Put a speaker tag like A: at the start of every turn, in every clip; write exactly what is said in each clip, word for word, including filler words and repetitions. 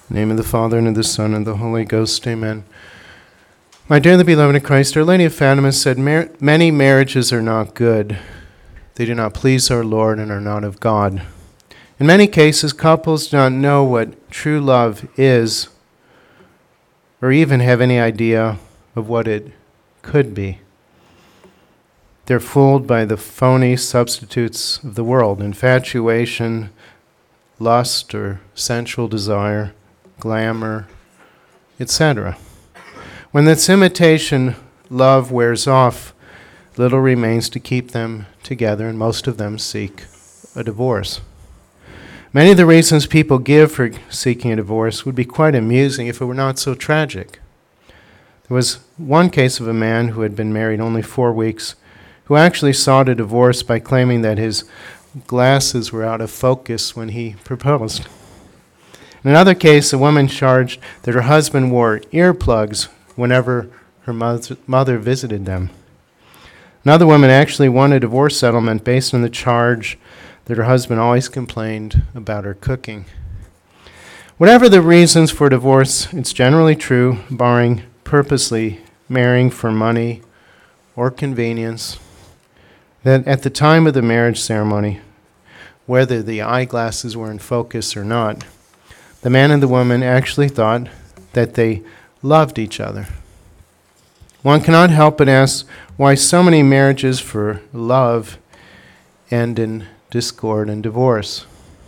A: In the name of the Father, and of the Son, and of the Holy Ghost, amen. My dearly beloved in Christ, Our Lady of Fatima said, Mar- many marriages are not good. They do not please our Lord and are not of God. In many cases, couples do not know what true love is, or even have any idea of what it could be. They're fooled by the phony substitutes of the world: infatuation, lust or sensual desire, glamour, et cetera. When this imitation love wears off, little remains to keep them together, and most of them seek a divorce. Many of the reasons people give for seeking a divorce would be quite amusing if it were not so tragic. There was one case of a man who had been married only four weeks who actually sought a divorce by claiming that his glasses were out of focus when he proposed. In another case, a woman charged that her husband wore earplugs whenever her mother visited them. Another woman actually won a divorce settlement based on the charge that her husband always complained about her cooking. Whatever the reasons for divorce, it's generally true, barring purposely marrying for money or convenience, that at the time of the marriage ceremony, whether the eyeglasses were in focus or not, the man and the woman actually thought that they loved each other. One cannot help but ask why so many marriages for love end in discord and divorce.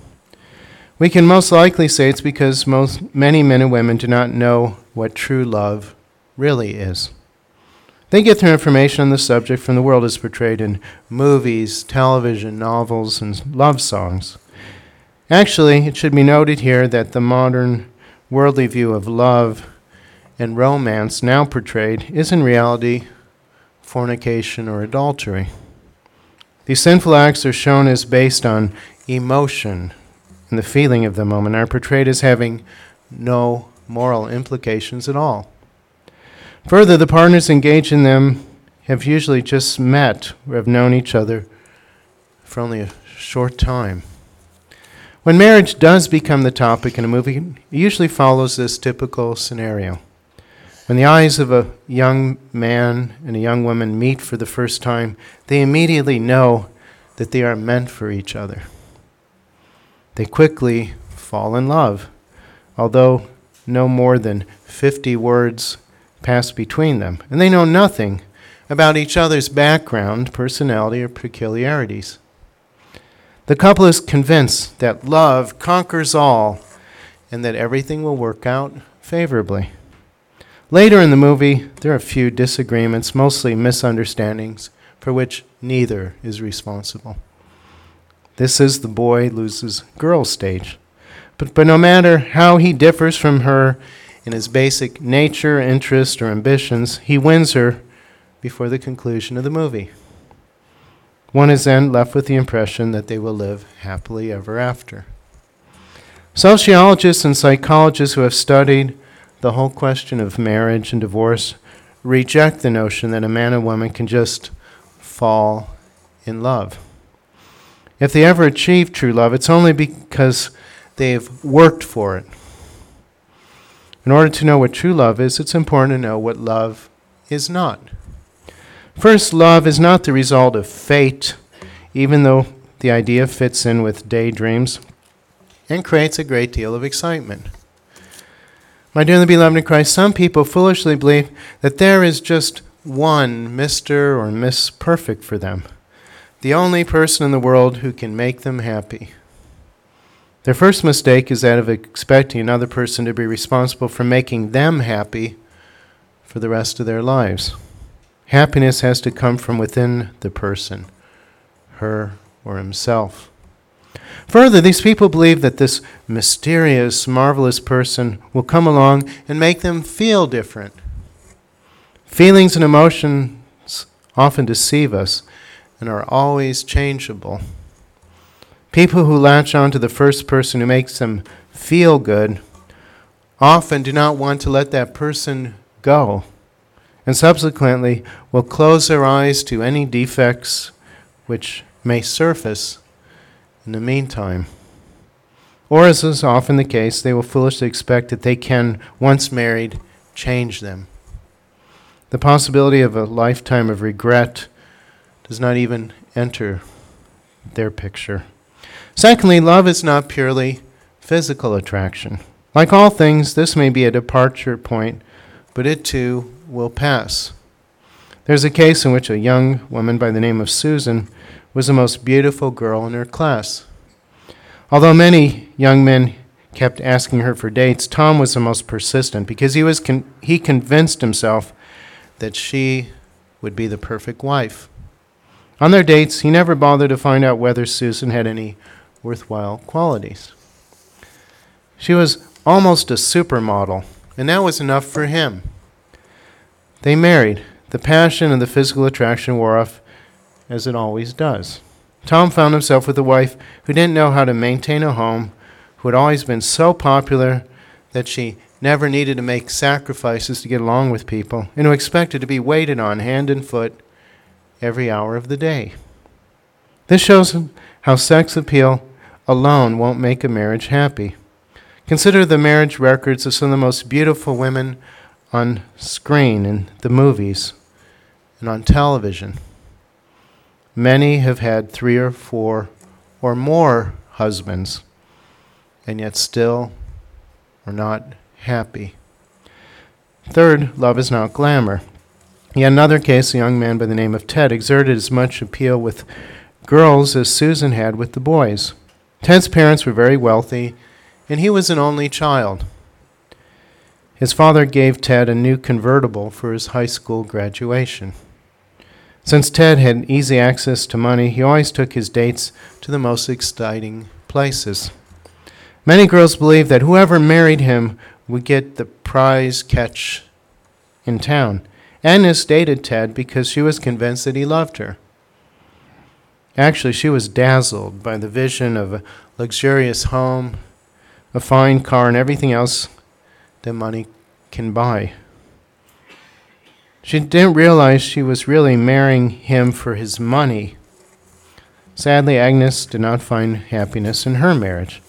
A: We can most likely say it's because most many men and women do not know what true love really is. They get their information on the subject from the world as portrayed in movies, television, novels, and love songs. Actually, it should be noted here that the modern worldly view of love and romance now portrayed is in reality fornication or adultery. These sinful acts are shown as based on emotion and the feeling of the moment, are portrayed as having no moral implications at all. Further, the partners engaged in them have usually just met or have known each other for only a short time. When marriage does become the topic in a movie, it usually follows this typical scenario. When the eyes of a young man and a young woman meet for the first time, they immediately know that they are meant for each other. They quickly fall in love, although no more than fifty words pass between them, and they know nothing about each other's background, personality, or peculiarities. The couple is convinced that love conquers all and that everything will work out favorably. Later in the movie, there are a few disagreements, mostly misunderstandings, for which neither is responsible. This is the boy loses girl stage. But, but no matter how he differs from her in his basic nature, interest, or ambitions, he wins her before the conclusion of the movie. One is then left with the impression that they will live happily ever after. Sociologists and psychologists who have studied the whole question of marriage and divorce reject the notion that a man and woman can just fall in love. If they ever achieve true love, it's only because they've worked for it. In order to know what true love is, it's important to know what love is not. First, love is not the result of fate, even though the idea fits in with daydreams and creates a great deal of excitement. My dearly beloved in Christ, some people foolishly believe that there is just one Mister or Miss Perfect for them, the only person in the world who can make them happy. Their first mistake is that of expecting another person to be responsible for making them happy for the rest of their lives. Happiness has to come from within the person, her or himself. Further, these people believe that this mysterious, marvelous person will come along and make them feel different. Feelings and emotions often deceive us and are always changeable. People who latch on to the first person who makes them feel good often do not want to let that person go, and subsequently will close their eyes to any defects which may surface in the meantime. Or, as is often the case, they will foolishly expect that they can, once married, change them. The possibility of a lifetime of regret does not even enter their picture. Secondly, love is not purely physical attraction. Like all things, this may be a departure point, but it too will pass. There's a case in which a young woman by the name of Susan was the most beautiful girl in her class. Although many young men kept asking her for dates, Tom was the most persistent because he was con- he convinced himself that she would be the perfect wife. On their dates, he never bothered to find out whether Susan had any worthwhile qualities. She was almost a supermodel, and that was enough for him. They married. The passion and the physical attraction wore off, as it always does. Tom found himself with a wife who didn't know how to maintain a home, who had always been so popular that she never needed to make sacrifices to get along with people, and who expected to be waited on hand and foot every hour of the day. This shows how sex appeal alone won't make a marriage happy. Consider the marriage records of some of the most beautiful women on screen in the movies and on television. Many have had three or four or more husbands, and yet still are not happy. Third, love is not glamour. Yet another case, a young man by the name of Ted exerted as much appeal with girls as Susan had with the boys. Ted's parents were very wealthy, and he was an only child. His father gave Ted a new convertible for his high school graduation. Since Ted had easy access to money, he always took his dates to the most exciting places. Many girls believed that whoever married him would get the prize catch in town. Agnes dated Ted because she was convinced that he loved her. Actually, she was dazzled by the vision of a luxurious home, a fine car, and everything else that money can buy. She didn't realize she was really marrying him for his money. Sadly, Agnes did not find happiness in her marriage.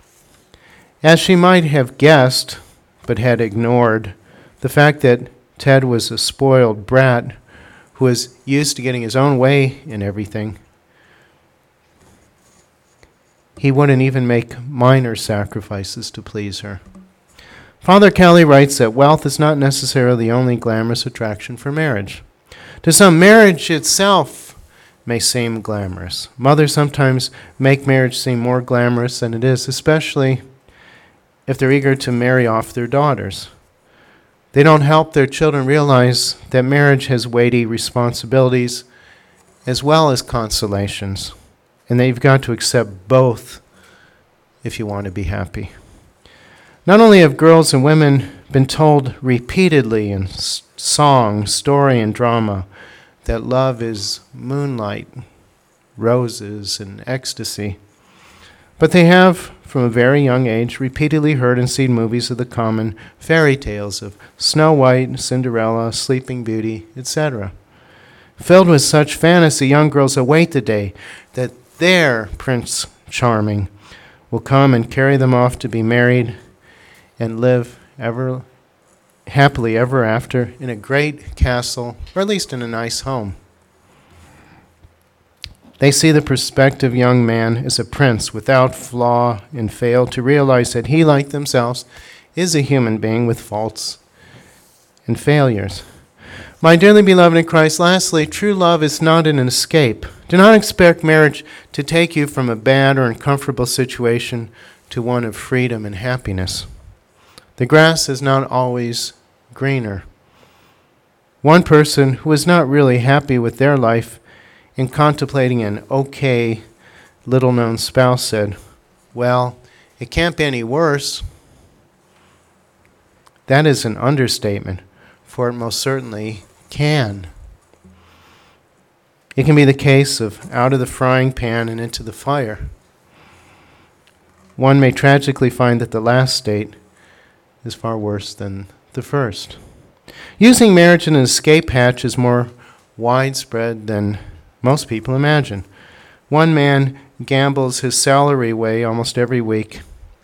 A: As she might have guessed, but had ignored, the fact that Ted was a spoiled brat who was used to getting his own way in everything. He wouldn't even make minor sacrifices to please her. Father Kelly writes that wealth is not necessarily the only glamorous attraction for marriage. To some, marriage itself may seem glamorous. Mothers sometimes make marriage seem more glamorous than it is, especially if they're eager to marry off their daughters. They don't help their children realize that marriage has weighty responsibilities as well as consolations, and that you've got to accept both if you want to be happy. Not only have girls and women been told repeatedly in song, story, and drama that love is moonlight, roses, and ecstasy, but they have, from a very young age, repeatedly heard and seen movies of the common fairy tales of Snow White, Cinderella, Sleeping Beauty, et cetera. Filled with such fantasy, young girls await the day that their Prince Charming will come and carry them off to be married and live ever happily ever after in a great castle, or at least in a nice home. They see the prospective young man as a prince without flaw and fail to realize that he, like themselves, is a human being with faults and failures. My dearly beloved in Christ, lastly, true love is not an escape. Do not expect marriage to take you from a bad or uncomfortable situation to one of freedom and happiness. The grass is not always greener. One person who is not really happy with their life and contemplating an okay, little-known spouse said, "Well, it can't be any worse." That is an understatement, for it most certainly can. It can be the case of out of the frying pan and into the fire. One may tragically find that the last state is far worse than the first. Using marriage as an escape hatch is more widespread than most people imagine. One man gambles his salary away almost every week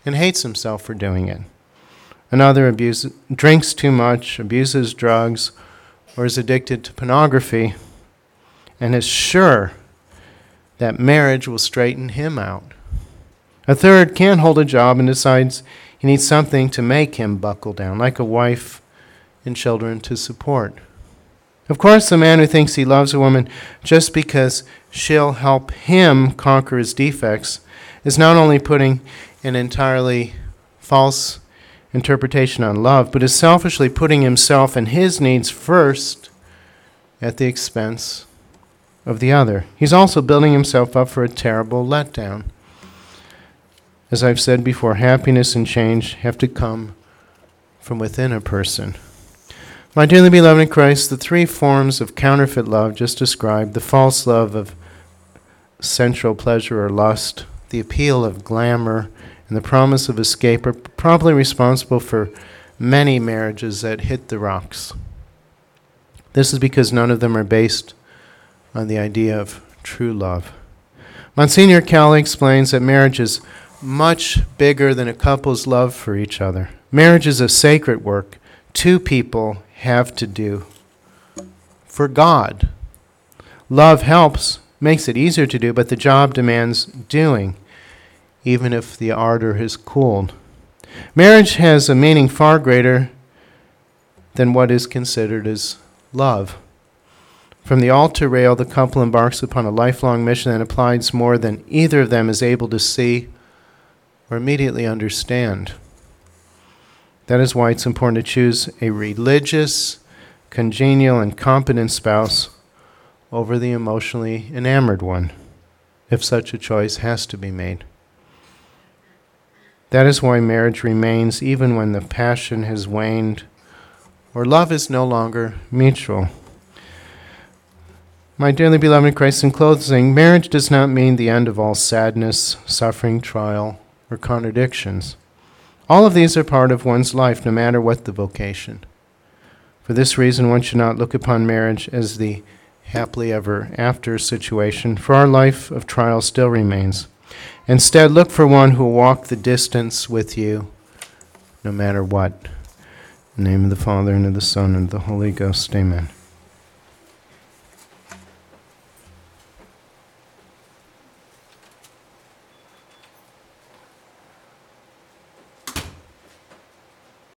A: and hates himself for doing it. Another abuses, drinks too much, abuses drugs, or is addicted to pornography, and is sure that marriage will straighten him out. A third can't hold a job and decides he needs something to make him buckle down, like a wife and children to support. Of course, the man who thinks he loves a woman just because she'll help him conquer his defects is not only putting an entirely false interpretation on love, but is selfishly putting himself and his needs first at the expense of the other. He's also building himself up for a terrible letdown. As I've said before, happiness and change have to come from within a person. My dearly beloved in Christ, the three forms of counterfeit love just described, the false love of sensual pleasure or lust, the appeal of glamour, and the promise of escape, are probably responsible for many marriages that hit the rocks. This is because none of them are based on the idea of true love. Monsignor Kelly explains that marriage is much bigger than a couple's love for each other. Marriage is a sacred work two people have to do for God. Love helps, makes it easier to do, but the job demands doing, even if the ardor has cooled. Marriage has a meaning far greater than what is considered as love. From the altar rail, the couple embarks upon a lifelong mission that applies more than either of them is able to see or immediately understand. That is why it's important to choose a religious, congenial, and competent spouse over the emotionally enamored one, if such a choice has to be made. That is why marriage remains even when the passion has waned or love is no longer mutual. My dearly beloved in Christ, in closing, marriage does not mean the end of all sadness, suffering, trial, or contradictions. All of these are part of one's life, no matter what the vocation. For this reason, one should not look upon marriage as the happily ever after situation, for our life of trial still remains. Instead, look for one who will walk the distance with you, no matter what. In the name of the Father, and of the Son, and of the Holy Ghost, amen.